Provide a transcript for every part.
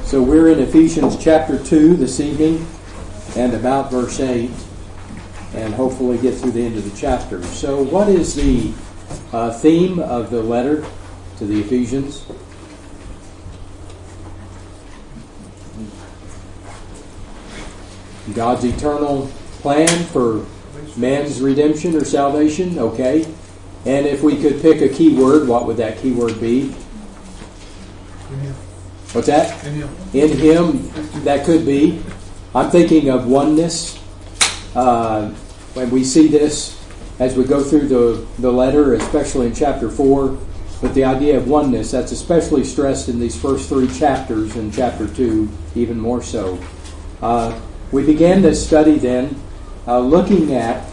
So we're in Ephesians chapter 2 this evening and about verse 8, and hopefully get through the end of the chapter. So what is the theme of the letter to the Ephesians? God's eternal plan for man's redemption or salvation. Okay. And if we could pick a key word, what would that key word be? What's that? In Him. That could be. I'm thinking of oneness. When we see this as we go through the letter, especially in chapter 4, but the idea of oneness, that's especially stressed in these first 3 chapters, and chapter 2 even more so. We began this study then looking at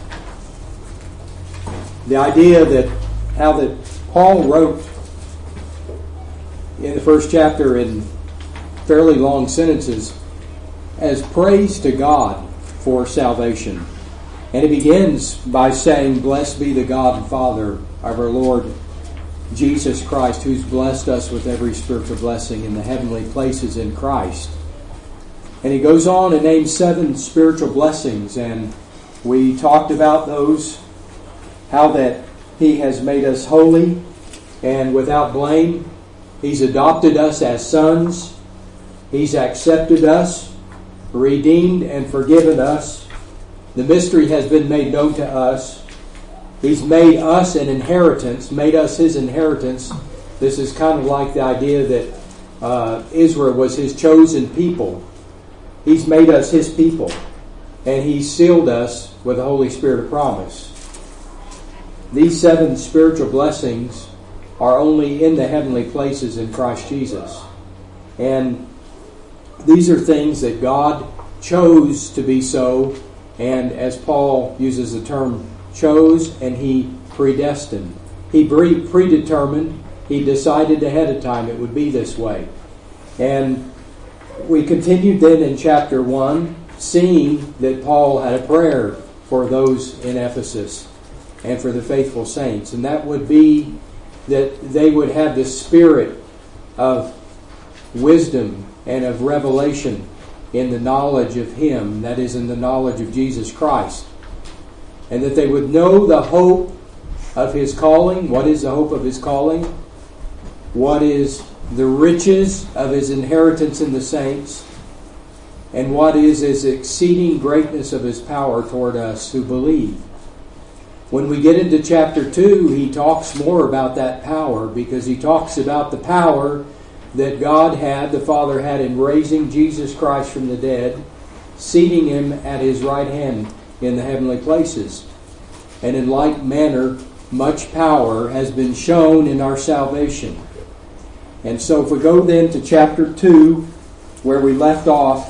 the idea that how that Paul wrote in the first chapter in fairly long sentences as praise to God for salvation. And it begins by saying, "Blessed be the God and Father of our Lord Jesus Christ, who's blessed us with every spiritual blessing in the heavenly places in Christ." And he goes on and names 7 spiritual blessings, and we talked about those, how that He has made us holy and without blame. He's adopted us as sons. He's accepted us, redeemed and forgiven us. The mystery has been made known to us. He's made us an inheritance, made us His inheritance. This is kind of like the idea that Israel was His chosen people. He's made us His people, and He sealed us with the Holy Spirit of promise. These 7 spiritual blessings are only in the heavenly places in Christ Jesus. And these are things that God chose to be so, and as Paul uses the term, chose and He predestined. He predetermined, He decided ahead of time it would be this way. And we continued then in chapter 1, seeing that Paul had a prayer for those in Ephesus and for the faithful saints. And that would be that they would have the spirit of wisdom and of revelation in the knowledge of Him, that is, in the knowledge of Jesus Christ. And that they would know the hope of His calling. What is the hope of His calling? What is the riches of His inheritance in the saints? And what is His exceeding greatness of His power toward us who believe? When we get into chapter 2, he talks more about that power, because he talks about the power that God had, the Father had, in raising Jesus Christ from the dead, seating Him at His right hand in the heavenly places. And in like manner, much power has been shown in our salvation. And so if we go then to chapter 2, where we left off,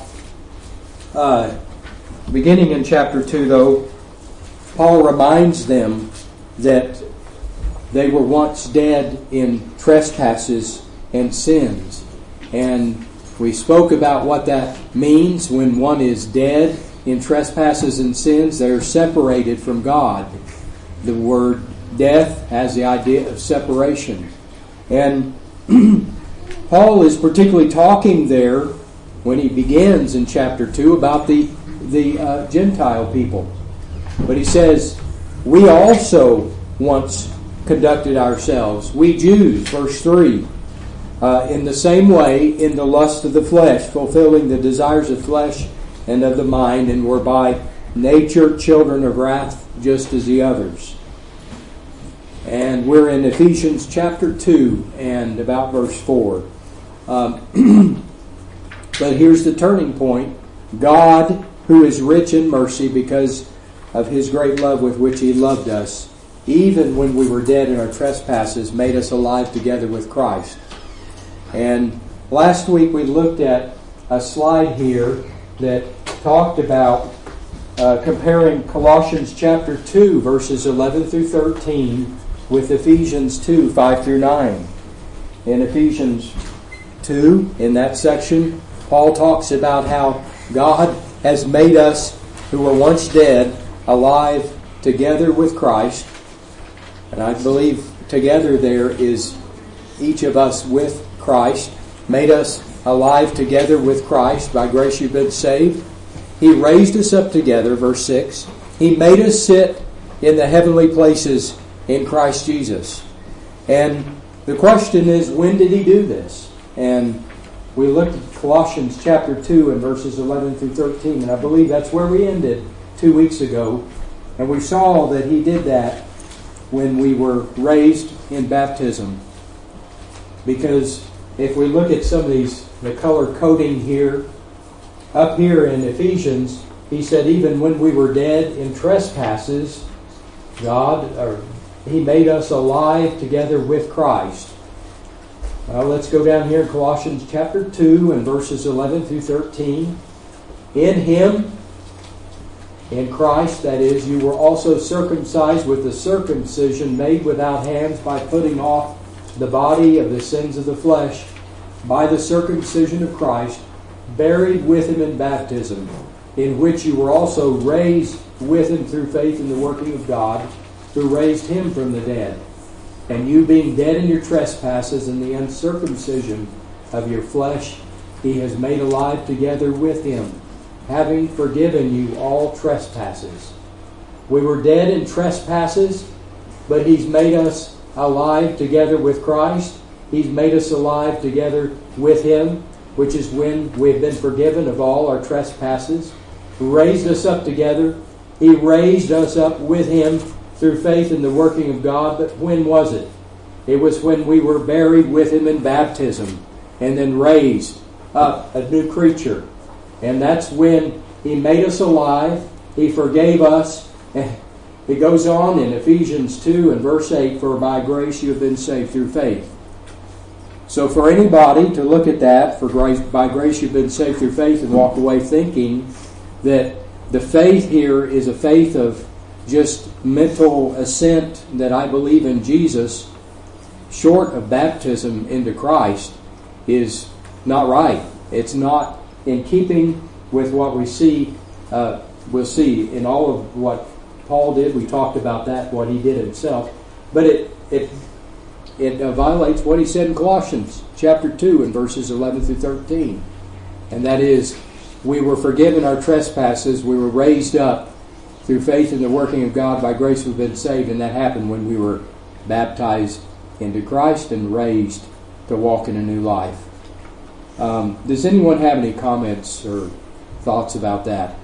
beginning in chapter 2 though, Paul reminds them that they were once dead in trespasses and sins. And we spoke about what that means when one is dead in trespasses and sins. They're separated from God. The word death has the idea of separation. And Paul is particularly talking there when he begins in chapter 2 about the Gentile people. But he says, we also once conducted ourselves, we Jews, verse 3, in the same way in the lust of the flesh, fulfilling the desires of flesh and of the mind, and were by nature children of wrath, just as the others. And we're in Ephesians chapter 2 and about verse 4. But here's the turning point. God, who is rich in mercy because of His great love with which He loved us, even when we were dead in our trespasses, made us alive together with Christ. And last week we looked at a slide here that talked about comparing Colossians chapter 2, verses 11 through 13, with Ephesians 2, 5 through 9. In Ephesians 2, in that section, Paul talks about how God has made us who were once dead alive together with Christ. And I believe together there is each of us with Christ, made us alive together with Christ. By grace you've been saved. He raised us up together, verse 6. He made us sit in the heavenly places in Christ Jesus. And the question is, when did He do this? And we looked at Colossians chapter 2 and verses 11 through 13. And I believe that's where we ended 2 weeks ago. And we saw that He did that when we were raised in baptism. Because if we look at some of the color coding here, up here in Ephesians, he said even when we were dead in trespasses, He made us alive together with Christ. Let's go down here in Colossians chapter 2 and verses 11 through 13. In Him, in Christ, that is, you were also circumcised with the circumcision made without hands by putting off the body of the sins of the flesh by the circumcision of Christ, buried with Him in baptism, in which you were also raised with Him through faith in the working of God, who raised Him from the dead. And you being dead in your trespasses and the uncircumcision of your flesh, He has made alive together with Him, having forgiven you all trespasses. We were dead in trespasses, but He's made us alive together with Christ. He's made us alive together with Him, which is when we have been forgiven of all our trespasses. He raised us up together. He raised us up with Him through faith in the working of God. But when was it? It was when we were buried with Him in baptism and then raised up a new creature. And that's when He made us alive. He forgave us. And it goes on in Ephesians 2 and verse 8, for by grace you have been saved through faith. So for anybody to look at that, by grace you've been saved through faith, and walk away thinking that the faith here is a faith of just mental assent that I believe in Jesus, short of baptism into Christ, is not right. It's not in keeping with what we'll see in all of what Paul did. We talked about that, what he did himself. But it violates what he said in Colossians chapter 2 and verses 11 through 13. And that is, we were forgiven our trespasses, we were raised up through faith in the working of God. By grace we've been saved, and that happened when we were baptized into Christ and raised to walk in a new life. Does anyone have any comments or thoughts about that?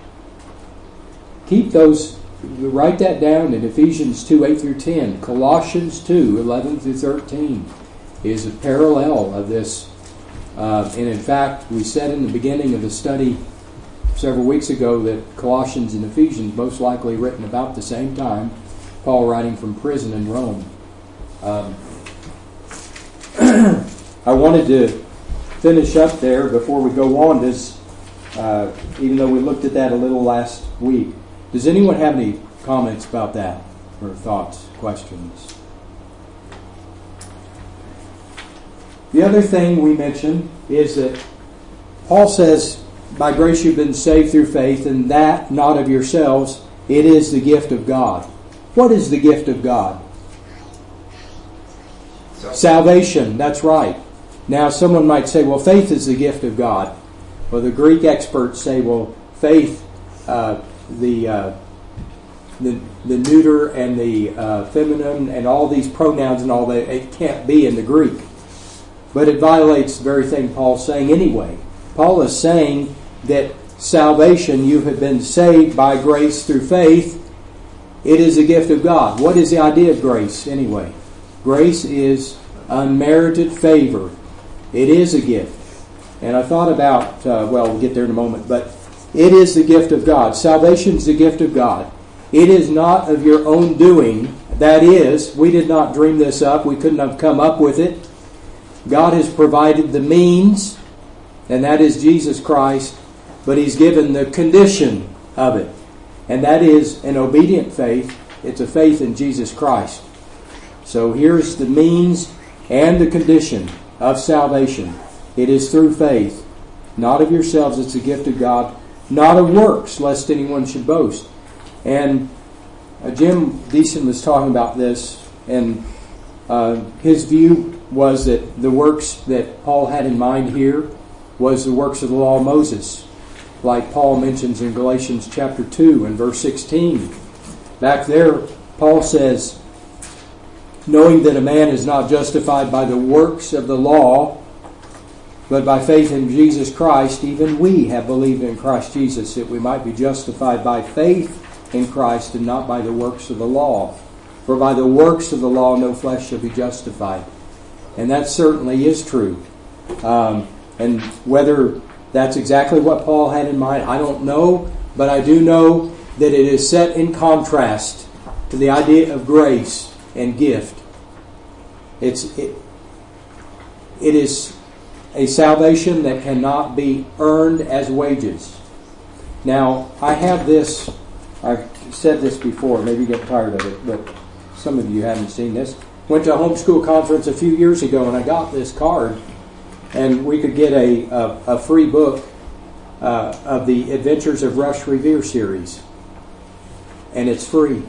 Keep those. Write that down in Ephesians 2, 8 through 10. Colossians 2, 11 through 13 is a parallel of this. And in fact, we said in the beginning of the study several weeks ago that Colossians and Ephesians most likely written about the same time. Paul writing from prison in Rome. I wanted to finish up there before we go on this, even though we looked at that a little last week. Does anyone have any comments about that, or thoughts, questions? The other thing we mentioned is that Paul says, by grace you've been saved through faith, and that not of yourselves, it is the gift of God. What is the gift of God? Salvation, that's right. Now someone might say, well, faith is the gift of God. Well, the Greek experts say, well, faith, the neuter and the feminine and all these pronouns and all that, it can't be in the Greek. But it violates the very thing Paul's saying anyway. Paul is saying that salvation, you have been saved by grace through faith. It is a gift of God. What is the idea of grace anyway? Grace is unmerited favor. It is a gift. And I thought about, we'll get there in a moment, but it is the gift of God. Salvation is the gift of God. It is not of your own doing. That is, we did not dream this up. We couldn't have come up with it. God has provided the means, and that is Jesus Christ, but He's given the condition of it. And that is an obedient faith. It's a faith in Jesus Christ. So here's the means and the condition of salvation. It is through faith, not of yourselves. It's a gift of God, not of works, lest anyone should boast. And Jim Deason was talking about this, and his view was that the works that Paul had in mind here was the works of the law of Moses, like Paul mentions in Galatians chapter 2 and verse 16. Back there, Paul says, knowing that a man is not justified by the works of the law, but by faith in Jesus Christ, even we have believed in Christ Jesus, that we might be justified by faith in Christ and not by the works of the law. For by the works of the law no flesh shall be justified. And that certainly is true. And whether that's exactly what Paul had in mind, I don't know, but I do know that it is set in contrast to the idea of grace and gift. It is a salvation that cannot be earned as wages. Now, I have this, I've said this before, maybe you get tired of it, but some of you haven't seen this. Went to a homeschool conference a few years ago and I got this card, and we could get a free book of the Adventures of Rush Revere series. And it's free.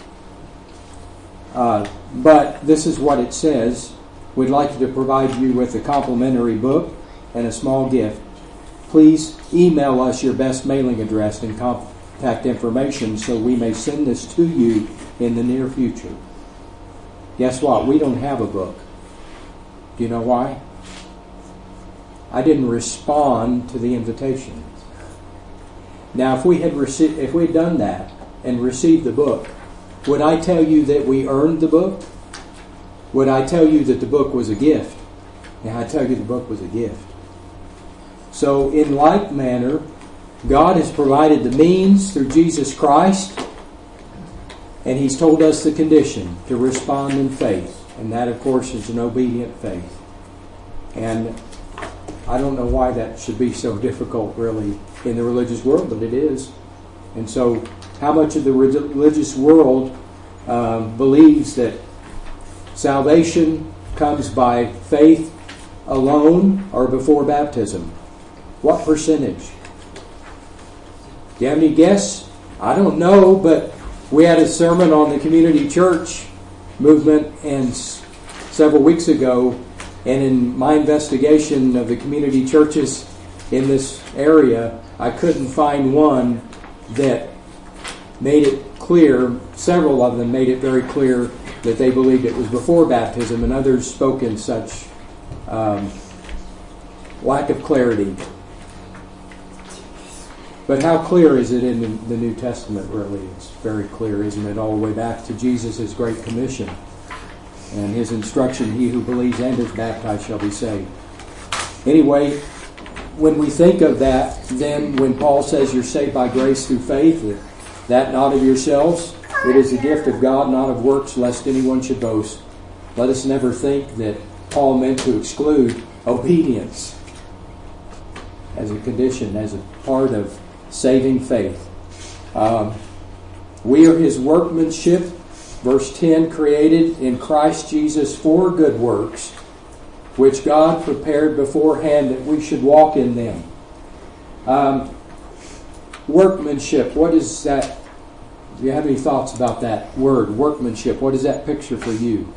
But this is what it says. We'd like to provide you with a complimentary book and a small gift. Please email us your best mailing address and contact information so we may send this to you in the near future. Guess what? We don't have a book. Do you know why? I didn't respond to the invitation. Now, if we had done that and received the book, would I tell you that we earned the book? Would I tell you that the book was a gift? Now, I tell you the book was a gift. So, in like manner, God has provided the means through Jesus Christ, and He's told us the condition to respond in faith. And that, of course, is an obedient faith. And I don't know why that should be so difficult, really, in the religious world, but it is. And so, how much of the religious world believes that salvation comes by faith alone or before baptism? What percentage? Do you have any guess? I don't know, but we had a sermon on the community church movement and several weeks ago, and in my investigation of the community churches in this area, I couldn't find one that made it clear. Several of them made it very clear that they believed it was before baptism, and others spoke in such lack of clarity. But how clear is it in the New Testament, really? It's very clear, isn't it? All the way back to Jesus' Great Commission and His instruction, he who believes and is baptized shall be saved. Anyway, when we think of that, then when Paul says you're saved by grace through faith, that not of yourselves, it is a gift of God, not of works, lest anyone should boast. Let us never think that Paul meant to exclude obedience as a condition, as a part of saving faith. We are His workmanship, verse 10, created in Christ Jesus for good works, which God prepared beforehand that we should walk in them. Workmanship, what is that? Do you have any thoughts about that word, workmanship? What is that picture for you?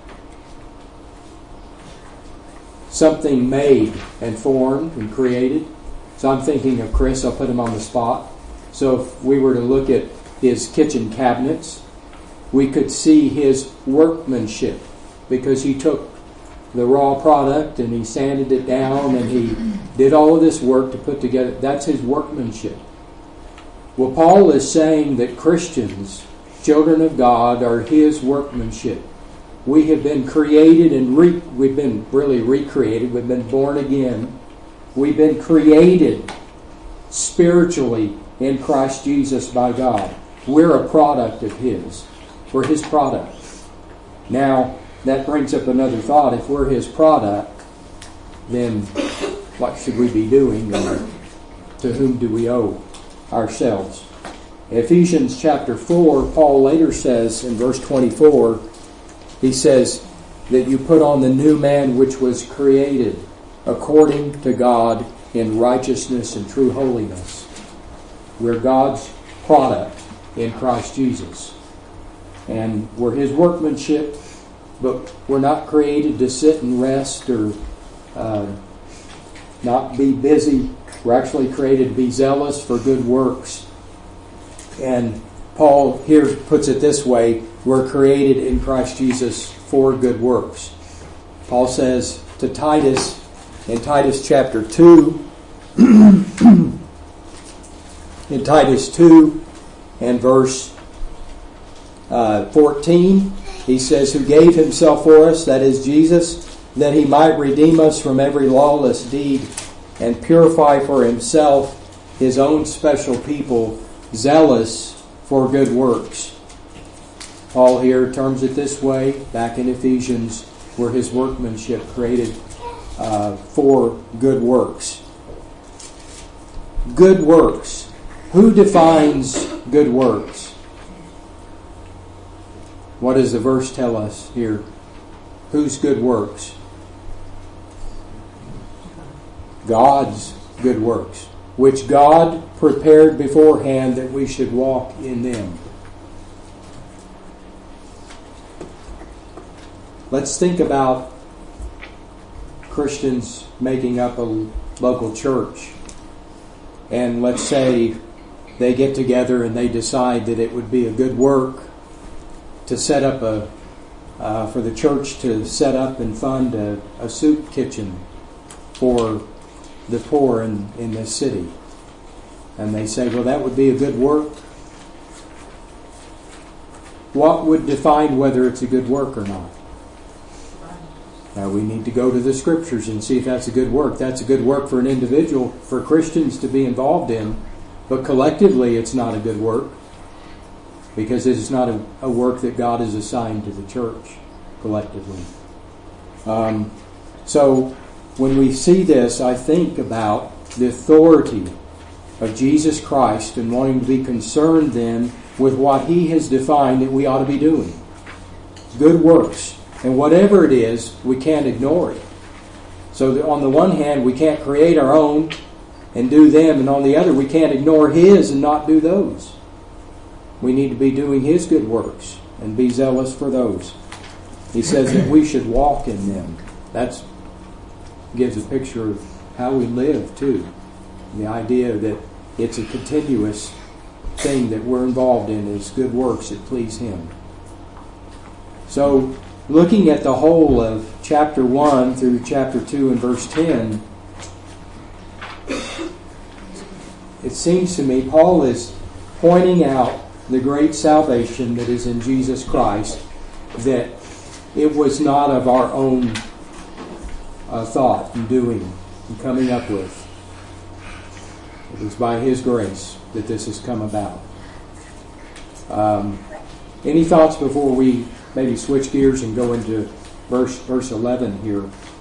Something made and formed and created. So I'm thinking of Chris. I'll put him on the spot. So if we were to look at his kitchen cabinets, we could see his workmanship, because he took the raw product and he sanded it down and he did all of this work to put together. That's his workmanship. Well, Paul is saying that Christians, children of God, are His workmanship. We have been created and we've been really recreated. We've been born again. We've been created spiritually in Christ Jesus by God. We're a product of His. We're His product. Now, that brings up another thought. If we're His product, then what should we be doing? Or to whom do we owe ourselves? Ephesians chapter 4, Paul later says in verse 24, he says that you put on the new man which was created according to God in righteousness and true holiness. We're God's product in Christ Jesus. And we're His workmanship, but we're not created to sit and rest or not be busy. We're actually created to be zealous for good works. And Paul here puts it this way: we're created in Christ Jesus for good works. Paul says to Titus in Titus chapter 2, in Titus 2 and verse 14, he says, who gave himself for us, that is Jesus, that he might redeem us from every lawless deed and purify for himself his own special people, zealous for good works. Paul here terms it this way, back in Ephesians, we're his workmanship, created for good works. Good works. Who defines good works? What does the verse tell us here? Whose good works? God's good works, which God prepared beforehand that we should walk in them. Let's think about Christians making up a local church. And let's say they get together and they decide that it would be a good work to set up for the church to set up and fund a soup kitchen for the poor in this city. And they say, well, that would be a good work. What would define whether it's a good work or not? Now we need to go to the Scriptures and see if that's a good work. That's a good work for an individual, for Christians to be involved in. But collectively, it's not a good work, because it is not a work that God has assigned to the church collectively. So when we see this, I think about the authority of Jesus Christ and wanting to be concerned then with what He has defined that we ought to be doing. Good works. And whatever it is, we can't ignore it. So on the one hand, we can't create our own and do them, and on the other, we can't ignore His and not do those. We need to be doing His good works and be zealous for those. He says that we should walk in them. That gives a picture of how we live too. The idea that it's a continuous thing that we're involved in is good works that please Him. So, looking at the whole of chapter 1 through chapter 2 and verse 10, it seems to me Paul is pointing out the great salvation that is in Jesus Christ, that it was not of our own thought and doing and coming up with. It was by His grace that this has come about. Any thoughts before we maybe switch gears and go into verse 11 here?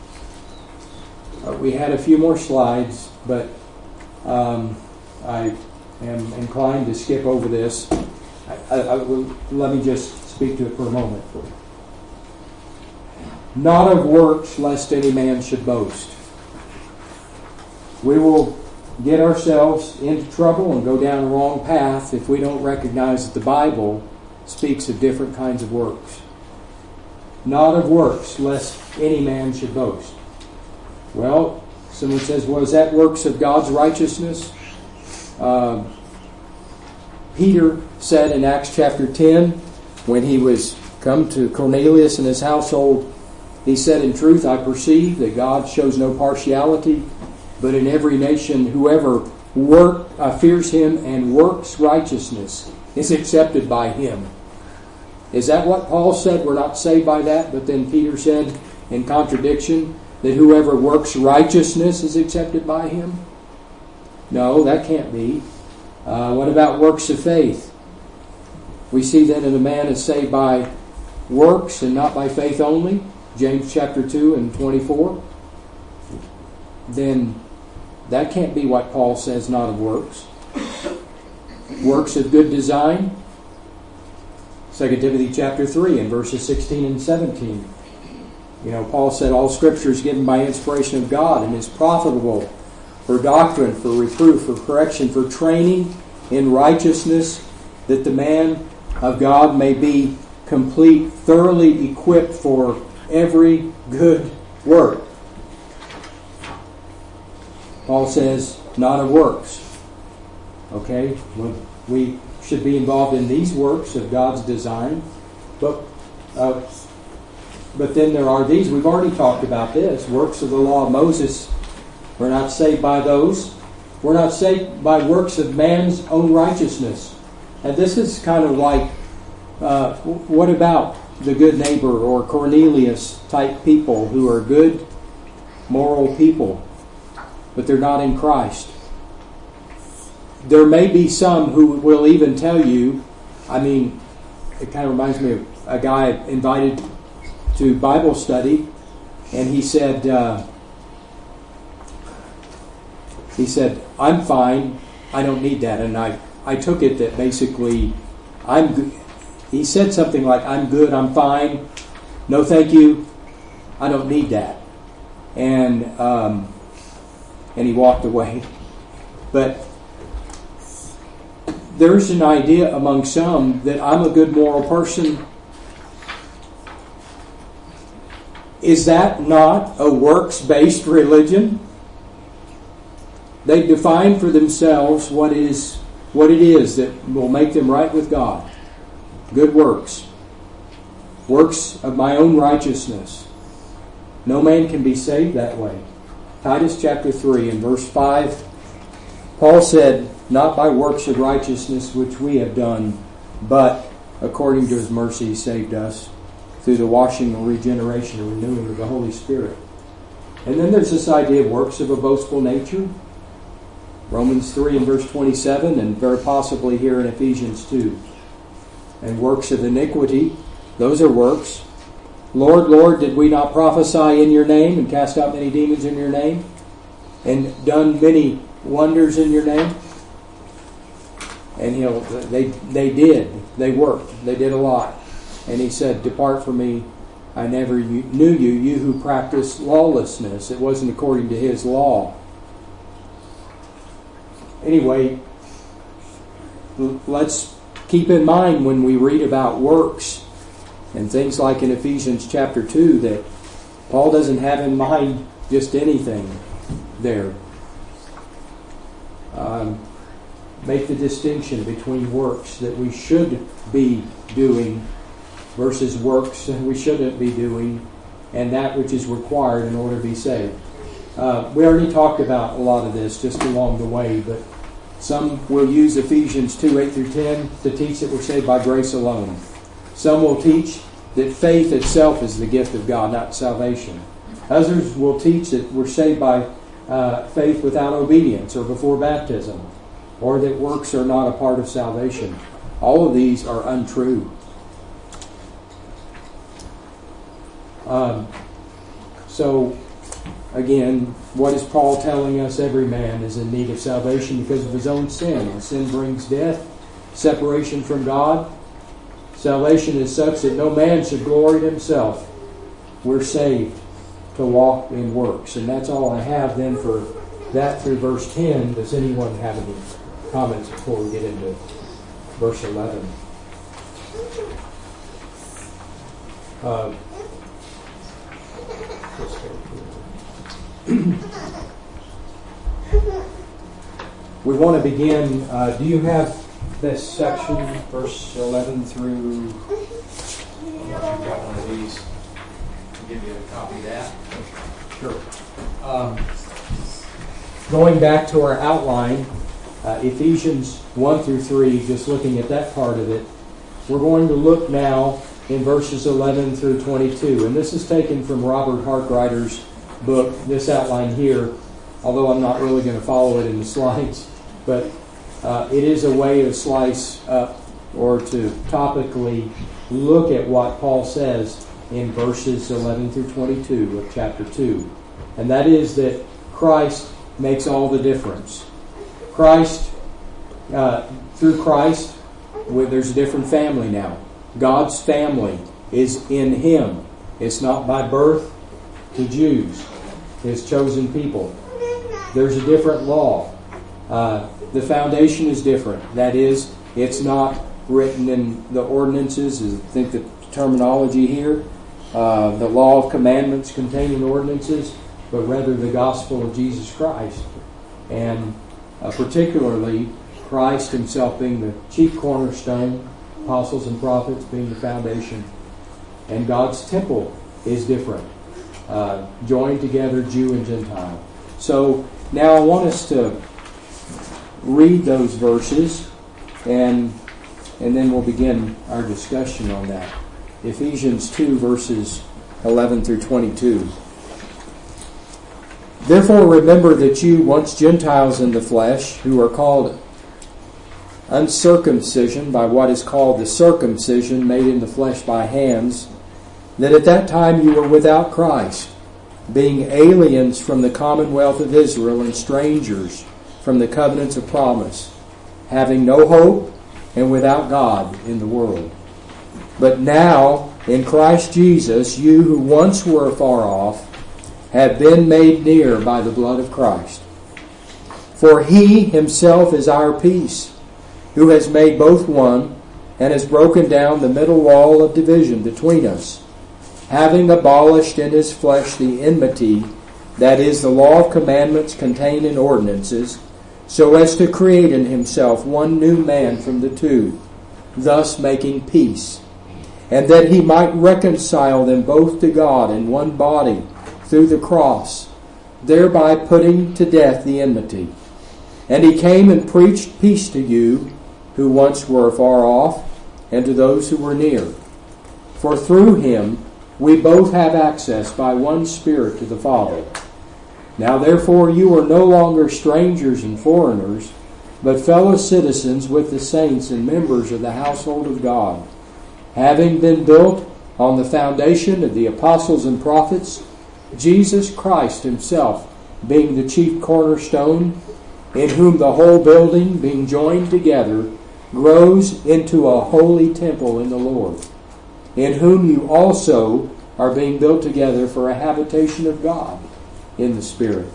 We had a few more slides, but I am inclined to skip over this. Let me just speak to it for a moment. Not of works, lest any man should boast. We will get ourselves into trouble and go down the wrong path if we don't recognize that the Bible speaks of different kinds of works. Not of works, lest any man should boast. Well, someone says, well, is that works of God's righteousness? Peter said in Acts chapter 10, when he was come to Cornelius and his household, he said, in truth, I perceive that God shows no partiality, but in every nation whoever fears Him and works righteousness is accepted by Him. Is that what Paul said? We're not saved by that, but then Peter said in contradiction that whoever works righteousness is accepted by Him? No, that can't be. What about works of faith? We see then that a man is saved by works and not by faith only. James chapter 2 and 24. Then that can't be what Paul says, not of works. Works of good design. 2 Timothy chapter 3 and verses 16 and 17. Paul said all Scripture is given by inspiration of God and is profitable for doctrine, for reproof, for correction, for training in righteousness, that the man of God may be complete, thoroughly equipped for every good work. Paul says, not of works. Okay? We should be involved in these works of God's design. But then there are these, we've already talked about this, works of the law of Moses. We're not saved by those. We're not saved by works of man's own righteousness. And this is kind of like, what about the good neighbor or Cornelius type people who are good, moral people, but they're not in Christ? There may be some who will even tell you, it kind of reminds me of a guy invited to Bible study, and he said, I'm fine, I don't need that. And I took it that basically, he said something like, I'm good, I'm fine, no thank you, I don't need that. And he walked away. But there's an idea among some that I'm a good moral person. Is that not a works-based religion? They define for themselves what it is that will make them right with God. Good works. Works of my own righteousness. No man can be saved that way. Titus chapter 3 and verse 5, Paul said, not by works of righteousness which we have done, but according to His mercy He saved us through the washing and regeneration and renewing of the Holy Spirit. And then there's this idea of works of a boastful nature. Romans 3 and verse 27, and very possibly here in Ephesians 2. And works of iniquity, those are works. Lord, Lord, did we not prophesy in your name and cast out many demons in your name? And done many wonders in your name? And they did. They worked. They did a lot. And he said, depart from me, I never knew you, you who practice lawlessness. It wasn't according to his law. Anyway, let's keep in mind when we read about works and things like in Ephesians chapter 2 that Paul doesn't have in mind just anything there. Make the distinction between works that we should be doing versus works that we shouldn't be doing, and that which is required in order to be saved. We already talked about a lot of this just along the way, but some will use Ephesians 2, 8 through 10 to teach that we're saved by grace alone. Some will teach that faith itself is the gift of God, not salvation. Others will teach that we're saved by faith without obedience or before baptism, or that works are not a part of salvation. All of these are untrue. So, again, what is Paul telling us? Every man is in need of salvation because of his own sin. And sin brings death, separation from God. Salvation is such that no man should glory in himself. We're saved to walk in works. And that's all I have then for that through verse 10. Does anyone have any comments before we get into verse 11? We want to begin. Do you have this section, verse 11 through? I've got one of these. I'll give you a copy of that. Sure. Going back to our outline, Ephesians 1 through 3, just looking at that part of it, we're going to look now in verses 11 through 22. And this is taken from Robert Hartwriter's book, this outline here, although I'm not really going to follow it in the slides. But it is a way to slice up or to topically look at what Paul says in verses 11 through 22 of chapter 2. And that is that Christ makes all the difference. Christ, through Christ, there's a different family now. God's family is in Him. It's not by birth to Jews, His chosen people. There's a different law. The foundation is different. That is, it's not written in the ordinances, I think the terminology here, the law of commandments contained in ordinances, but rather the gospel of Jesus Christ and particularly Christ himself being the chief cornerstone, apostles and prophets being the foundation, and God's temple is different, joined together Jew and Gentile. So now I want us to read those verses, and then we'll begin our discussion on that. Ephesians 2, verses 11 through 22. Therefore remember that you, once Gentiles in the flesh, who are called uncircumcision by what is called the circumcision made in the flesh by hands, that at that time you were without Christ, being aliens from the commonwealth of Israel and strangers from the covenants of promise, having no hope and without God in the world. But now, in Christ Jesus, you who once were far off have been made near by the blood of Christ. For he himself is our peace, who has made both one, and has broken down the middle wall of division between us, having abolished in his flesh the enmity, that is, the law of commandments contained in ordinances, so as to create in himself one new man from the two, thus making peace, and that he might reconcile them both to God in one body through the cross, thereby putting to death the enmity. And he came and preached peace to you who once were far off, and to those who were near. For through him we both have access by one Spirit to the Father. Now therefore you are no longer strangers and foreigners, but fellow citizens with the saints and members of the household of God, having been built on the foundation of the apostles and prophets, Jesus Christ himself being the chief cornerstone, in whom the whole building, being joined together, grows into a holy temple in the Lord, in whom you also are being built together for a habitation of God in the Spirit.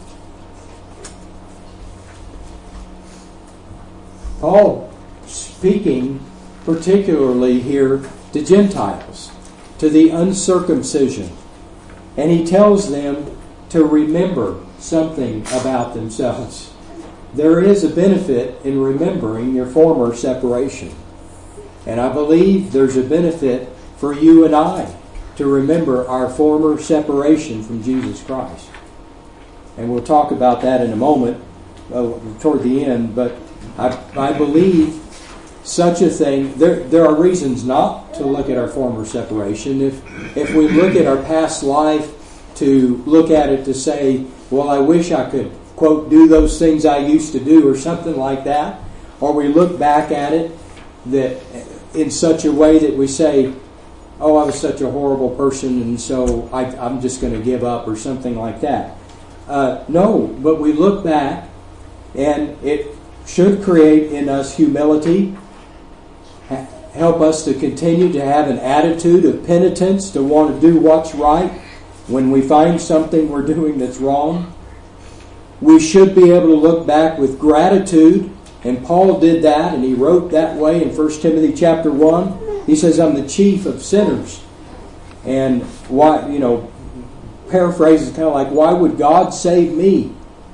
Paul speaking particularly here to Gentiles, to the uncircumcision, and he tells them to remember something about themselves. There is a benefit in remembering your former separation. And I believe there's a benefit for you and I to remember our former separation from Jesus Christ. And we'll talk about that in a moment, toward the end. But I believe such a thing, there are reasons not to look at our former separation. If we look at our past life, to look at it to say, well, I wish I could, quote, do those things I used to do, or something like that. Or we look back at it that in such a way that we say, oh, I was such a horrible person, and so I'm just going to give up, or something like that. No, but we look back, and it should create in us humility, help us to continue to have an attitude of penitence, to want to do what's right when we find something we're doing that's wrong. We should be able to look back with gratitude, and Paul did that, and he wrote that way in 1 Timothy chapter 1. He says, I'm the chief of sinners. And why, paraphrase is kind of like, why would God save me?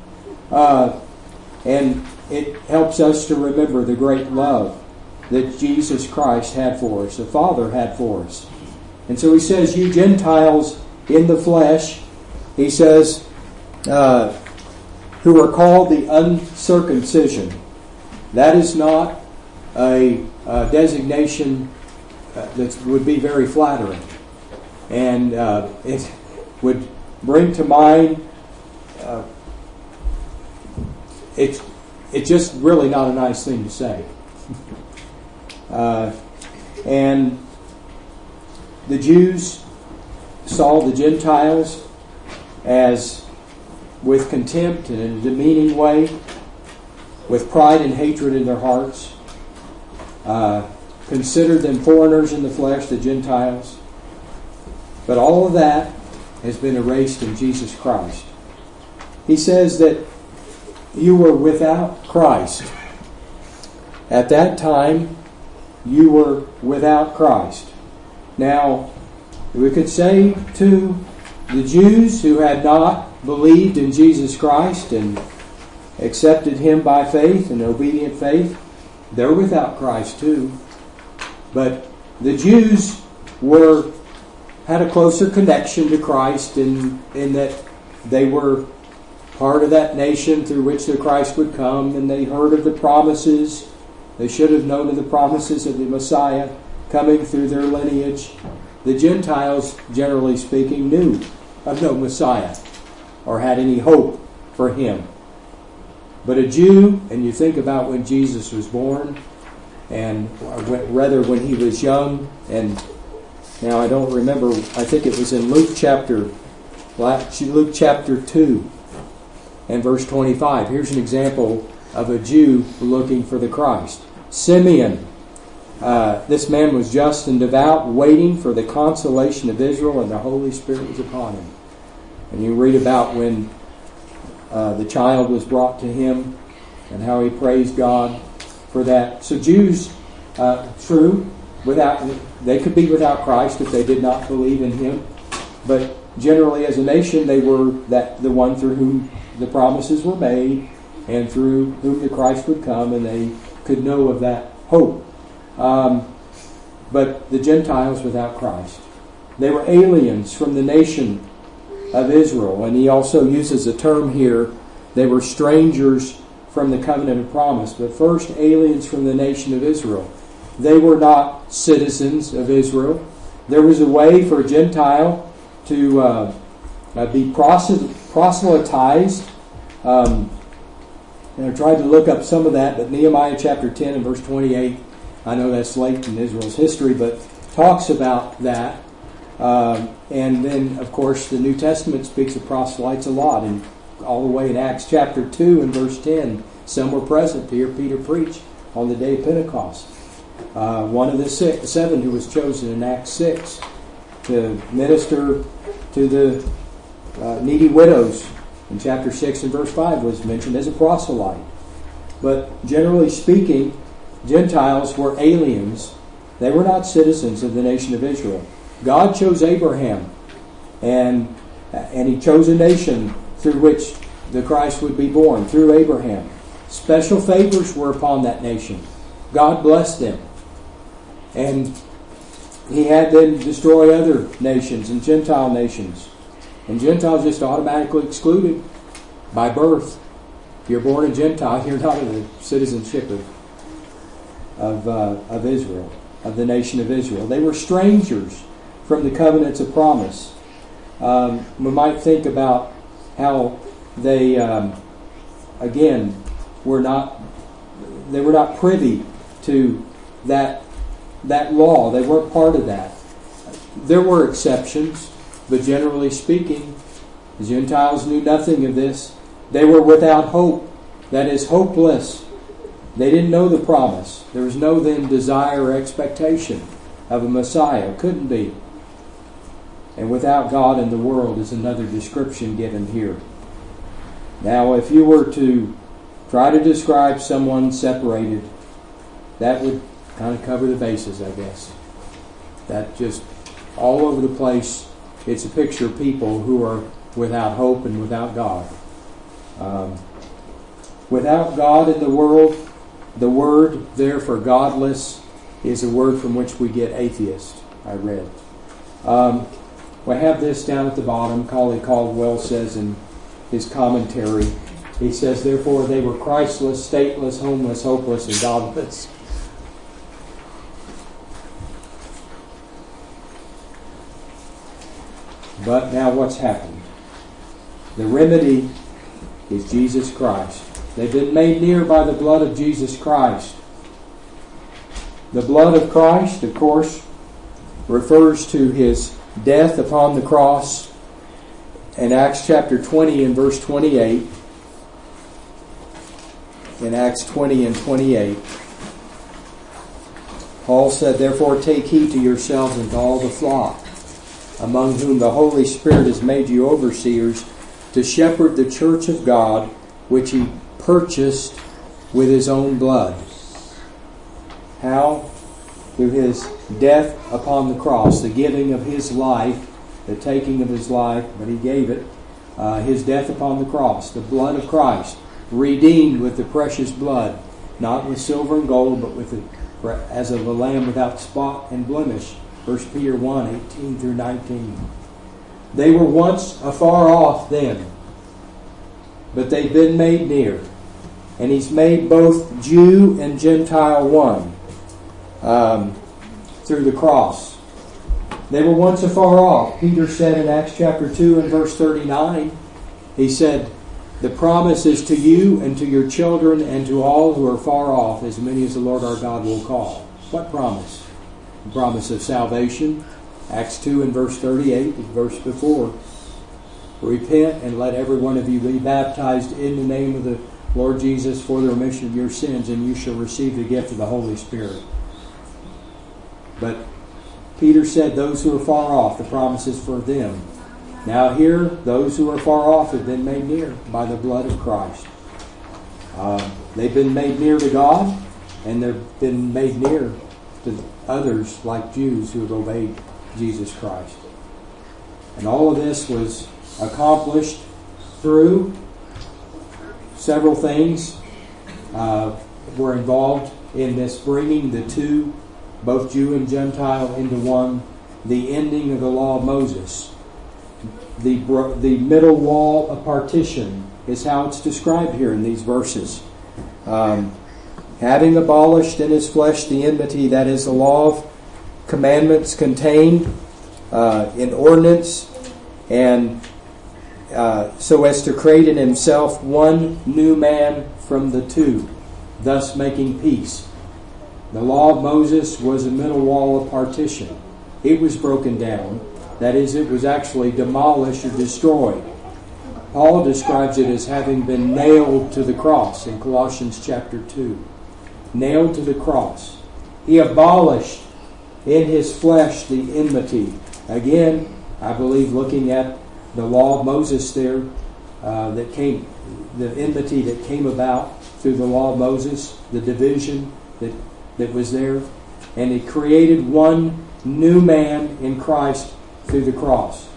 And it helps us to remember the great love that Jesus Christ had for us, the Father had for us. And so he says, you Gentiles in the flesh, he says, who are called the uncircumcision. That is not a designation that would be very flattering. And it would bring to mind, it's just really not a nice thing to say. And the Jews saw the Gentiles as with contempt and in a demeaning way, with pride and hatred in their hearts, considered them foreigners in the flesh, the Gentiles. But all of that has been erased in Jesus Christ. He says that you were without Christ. At that time, you were without Christ. Now, we could say to the Jews who had not believed in Jesus Christ and accepted Him by faith, and obedient faith, they're without Christ too. But the Jews had a closer connection to Christ in that they were part of that nation through which the Christ would come, and they heard of the promises. They should have known of the promises of the Messiah coming through their lineage. The Gentiles, generally speaking, knew of no Messiah or had any hope for Him. But a Jew, and you think about when Jesus was born, and rather when He was young, and now I don't remember, I think it was in Luke chapter 2 and verse 25. Here's an example of a Jew looking for the Christ. Simeon, this man was just and devout, waiting for the consolation of Israel, and the Holy Spirit was upon him. And you read about when the child was brought to him and how he praised God for that. So Jews, true, they could be without Christ if they did not believe in Him. But generally as a nation, they were the one through whom the promises were made and through whom the Christ would come, and they could know of that hope. But the Gentiles without Christ, they were aliens from the nation of Israel. And he also uses a term here, they were strangers from the covenant of promise. But first, aliens from the nation of Israel. They were not citizens of Israel. There was a way for a Gentile to be proselytized. And I tried to look up some of that, but Nehemiah chapter 10 and verse 28, I know that's late in Israel's history, but talks about that. And then, of course, the New Testament speaks of proselytes a lot, and all the way in Acts chapter 2 and verse 10, some were present to hear Peter preach on the day of Pentecost. One of the seven who was chosen in Acts 6 to minister to the needy widows in chapter 6 and verse 5 was mentioned as a proselyte. But generally speaking, Gentiles were aliens. They were not citizens of the nation of Israel. God chose Abraham, and He chose a nation through which the Christ would be born, through Abraham. Special favors were upon that nation. God blessed them. And He had them destroy other nations and Gentile nations. And Gentiles just automatically excluded by birth. If you're born a Gentile, you're not in the citizenship of Israel, of the nation of Israel. They were strangers from the covenants of promise. We might think about how they, again, were not privy to that law. They weren't part of that. There were exceptions, but generally speaking, the Gentiles knew nothing of this. They were without hope. That is, hopeless. They didn't know the promise. There was no then desire or expectation of a Messiah. Couldn't be. And without God in the world is another description given here. Now, if you were to try to describe someone separated, that would kind of cover the bases, I guess. That just all over the place, it's a picture of people who are without hope and without God. Without God in the world, the word there for godless is a word from which we get atheist, I read. We have this down at the bottom. Collie Caldwell says in his commentary, he says, therefore they were Christless, stateless, homeless, hopeless, and godless. But now what's happened? The remedy is Jesus Christ. They've been made near by the blood of Jesus Christ. The blood of Christ, of course, refers to His death upon the cross in Acts chapter 20 and verse 28. In Acts 20 and 28, Paul said, therefore take heed to yourselves and to all the flock, among whom the Holy Spirit has made you overseers, to shepherd the church of God, which He purchased with His own blood. How? Through His death upon the cross, the giving of His life, the taking of His life, but He gave it. His death upon the cross, the blood of Christ. redeemed with the precious blood, not with silver and gold, but as of a lamb without spot and blemish. 1 Peter 1:18 through 19. They were once afar off then, but they've been made near. And He's made both Jew and Gentile one through the cross. They were once afar off. Peter said in Acts chapter 2 and verse 39, he said, the promise is to you and to your children and to all who are far off, as many as the Lord our God will call. What promise? The promise of salvation. Acts 2 and verse 38, the verse before. Repent and let every one of you be baptized in the name of the Lord Jesus for the remission of your sins, and you shall receive the gift of the Holy Spirit. But Peter said those who are far off, the promise is for them. Now here, those who are far off have been made near by the blood of Christ. They've been made near to God, and they've been made near to others like Jews who have obeyed Jesus Christ. And all of this was accomplished through several things were involved in this bringing the two, both Jew and Gentile, into one. The ending of the law of Moses. The middle wall of partition is how it's described here in these verses. Having abolished in His flesh the enmity, that is the law of commandments contained in ordinance, and so as to create in Himself one new man from the two, thus making peace. The law of Moses was a middle wall of partition. It was broken down. That is, it was actually demolished or destroyed. Paul describes it as having been nailed to the cross in Colossians chapter 2. Nailed to the cross. He abolished in His flesh the enmity. Again, I believe looking at the law of Moses there, the enmity that came about through the law of Moses, the division that was there, and He created one new man in Christ through the cross.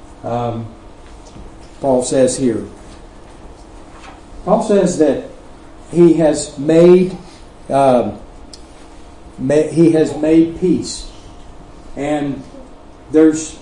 Paul says here. Paul says that He has made peace, and there's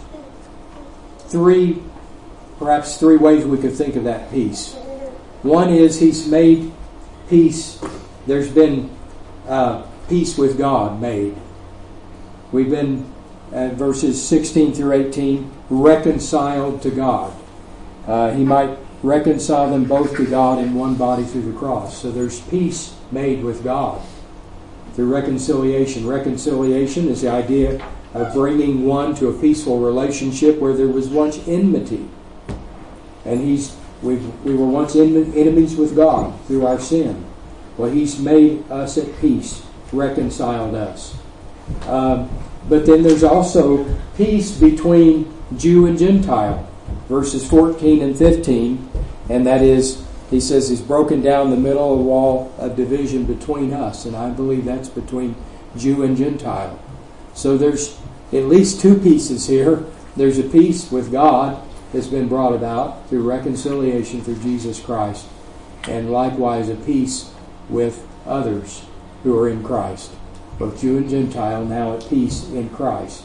perhaps three ways we could think of that peace. One is He's made peace. There's been peace with God made. We've been, verses 16 through 18, reconciled to God. He might reconcile them both to God in one body through the cross. So there's peace made with God through reconciliation. Reconciliation is the idea of bringing one to a peaceful relationship where there was once enmity. And we were once enemies with God through our sin. Well, He's made us at peace, reconciled us. But then there's also peace between Jew and Gentile. Verses 14 and 15, and that is, he says He's broken down the middle wall of division between us, and I believe that's between Jew and Gentile. So there's at least two pieces here. There's a peace with God that's been brought about through reconciliation through Jesus Christ, and likewise a peace with others who are in Christ, both Jew and Gentile, now at peace in Christ.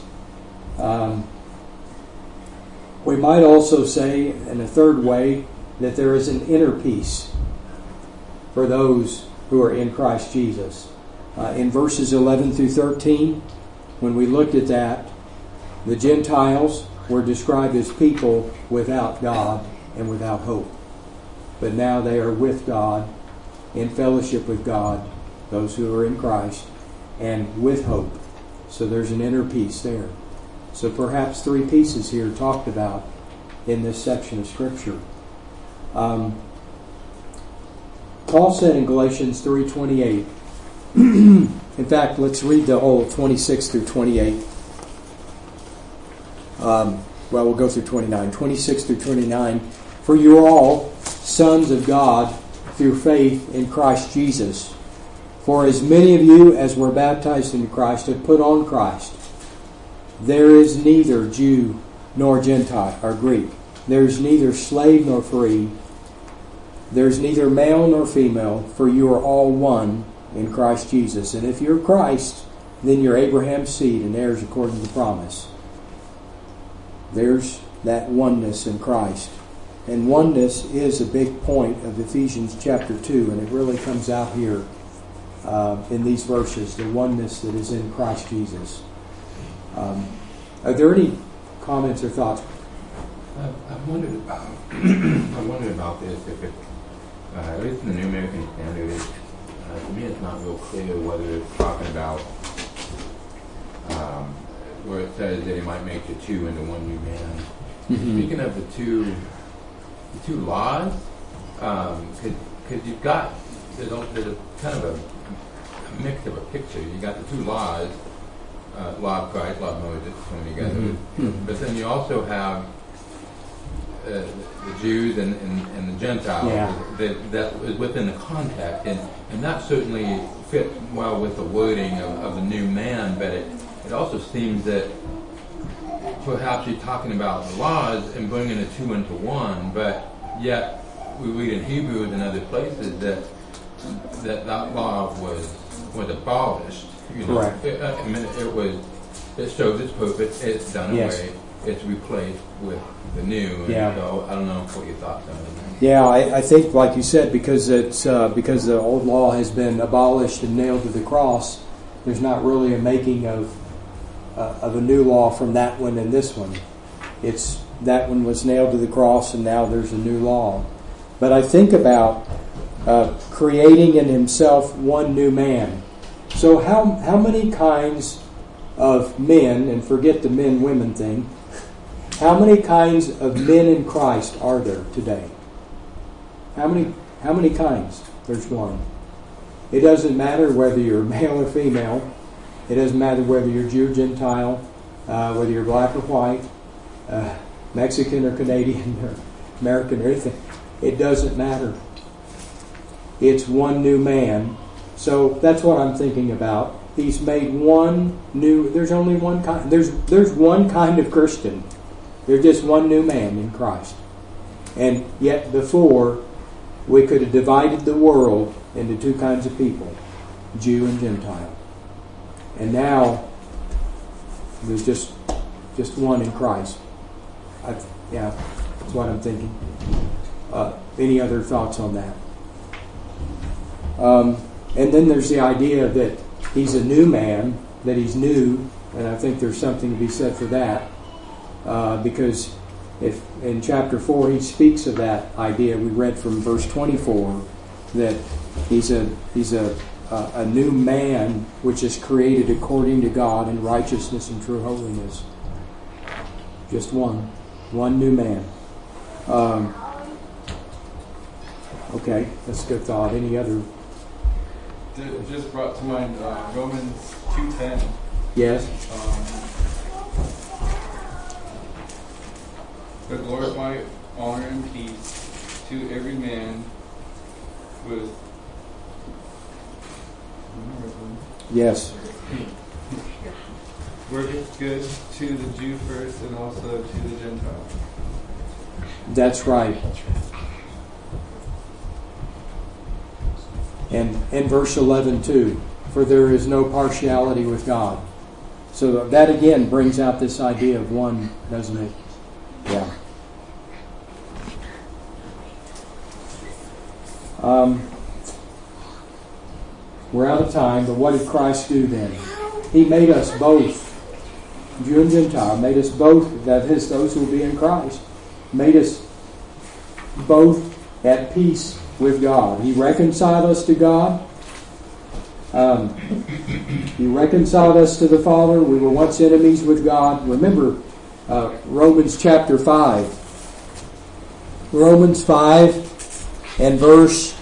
We might also say, in a third way, that there is an inner peace for those who are in Christ Jesus. In verses 11 through 13, when we looked at that, the Gentiles were described as people without God and without hope. But now they are with God, in fellowship with God, those who are in Christ, and with hope. So there's an inner peace there. So perhaps three pieces here talked about in this section of Scripture. Paul said in Galatians 3:28, in fact, let's read the whole 26 through 28. We'll go through 29. 26 through 29. For you are all sons of God through faith in Christ Jesus. For as many of you as were baptized into Christ have put on Christ. There is neither Jew nor Gentile or Greek. There is neither slave nor free. there's neither male nor female, for you are all one in Christ Jesus. And if you're Christ, then you're Abraham's seed and heirs according to the promise. There's that oneness in Christ. And oneness is a big point of Ephesians chapter 2, and it really comes out here in these verses, the oneness that is in Christ Jesus. Are there any comments or thoughts? I wondered about this. If it, at least in the New American Standard, to me it's not real clear whether it's talking about where it says that He might make the two into one new man. Mm-hmm. Speaking of the two laws, because you've got there's a kind of a mix of a picture. You got the two laws, law of Christ, law of Moses, coming together. Mm-hmm. But then you also have the Jews and the Gentiles. Yeah. That is within the context, and that certainly fits well with the wording of the new man. But it also seems that perhaps you're talking about the laws and bringing the two into one, but yet we read in Hebrews and other places that law was abolished. Correct. It shows its purpose. It's done away. It's replaced with the new. Yeah. So I don't know what your thoughts are on that. Yeah, I think, like you said, because because the old law has been abolished and nailed to the cross, there's not really a making of a new law from that one and this one. It's that one was nailed to the cross, and now there's a new law. But I think about creating in Himself one new man. So how many kinds of men, and forget the men-women thing, how many kinds of men in Christ are there today? How many kinds? There's one. It doesn't matter whether you're male or female. It doesn't matter whether you're Jew or Gentile, whether you're black or white, Mexican or Canadian or American or anything. It doesn't matter. It's one new man. So that's what I'm thinking about. He's made one new. There's only one kind. There's one kind of Christian. There's just one new man in Christ. And yet before, we could have divided the world into two kinds of people, Jew and Gentile. And now there's just one in Christ. That's what I'm thinking. Any other thoughts on that? And then there's the idea that He's a new man, that He's new, and I think there's something to be said for that. Because if in chapter 4 He speaks of that idea, we read from verse 24 that He's a new man which is created according to God in righteousness and true holiness. Just one new man. Okay, that's a good thought. Any other? It just brought to mind Romans 2:10. Yes. But glorify, honor, and peace to every man with. Yes. Worketh good to the Jew first and also to the Gentile. That's right. And in verse 11 too, for there is no partiality with God. So that again brings out this idea of one, doesn't it? Yeah. We're out of time, but what did Christ do then? He made us both, Jew and Gentile, made us both, that is, those who will be in Christ, made us both at peace with God. He reconciled us to God. He reconciled us to the Father. We were once enemies with God. Remember Romans chapter 5. Romans 5 and verse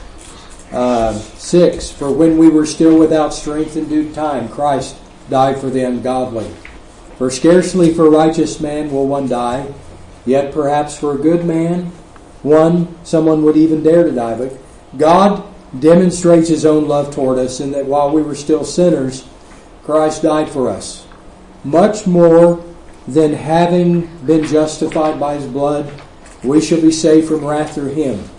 6. For when we were still without strength in due time, Christ died for the ungodly. For scarcely for a righteous man will one die, yet perhaps for a good man someone would even dare to die. But God demonstrates His own love toward us in that while we were still sinners, Christ died for us. Much more than having been justified by His blood, we shall be saved from wrath through Him.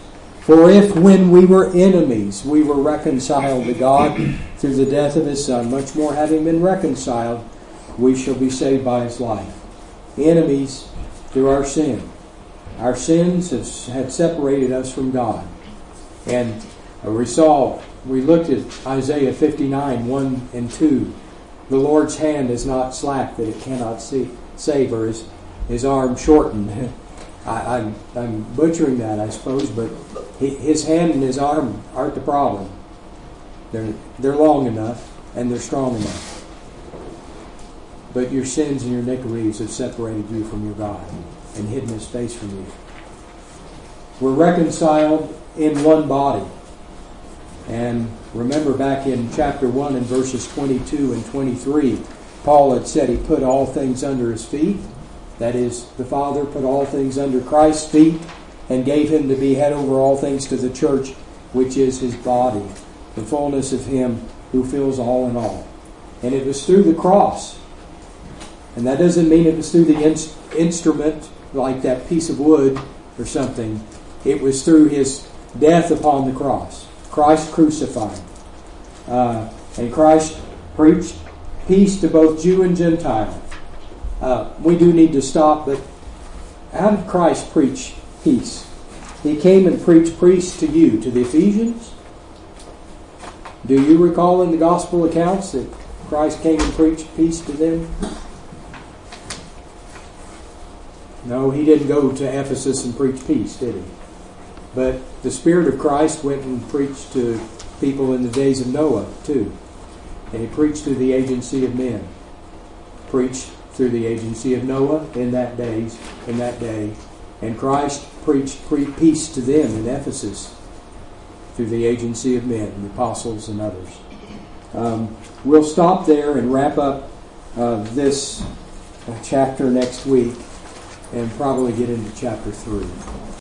For if when we were enemies, we were reconciled to God through the death of His Son, much more having been reconciled, we shall be saved by His life. Enemies through our sin. Our sins had separated us from God. And we looked at Isaiah 59, 1 and 2. The Lord's hand is not slack that it cannot save, or his arm shortened. I'm butchering that, I suppose, but His hand and His arm aren't the problem. They're long enough and they're strong enough. But your sins and your iniquities have separated you from your God and hidden His face from you. We're reconciled in one body. And remember back in chapter 1 and verses 22 and 23, Paul had said he put all things under His feet. That is, the Father put all things under Christ's feet and gave Him to be head over all things to the church, which is His body, the fullness of Him who fills all in all. And it was through the cross. And that doesn't mean it was through the instrument, like that piece of wood or something. It was through His death upon the cross. Christ crucified. And Christ preached peace to both Jew and Gentile. We do need to stop, but how did Christ preach peace? He came and preached peace to you, to the Ephesians. Do you recall in the gospel accounts that Christ came and preached peace to them? No, He didn't go to Ephesus and preach peace, did He? But the Spirit of Christ went and preached to people in the days of Noah, too. And He preached through the agency of men. Preached through the agency of Noah in that day. And Christ preached peace to them in Ephesus through the agency of men, the apostles and others. We'll stop there and wrap up this chapter next week and probably get into chapter 3.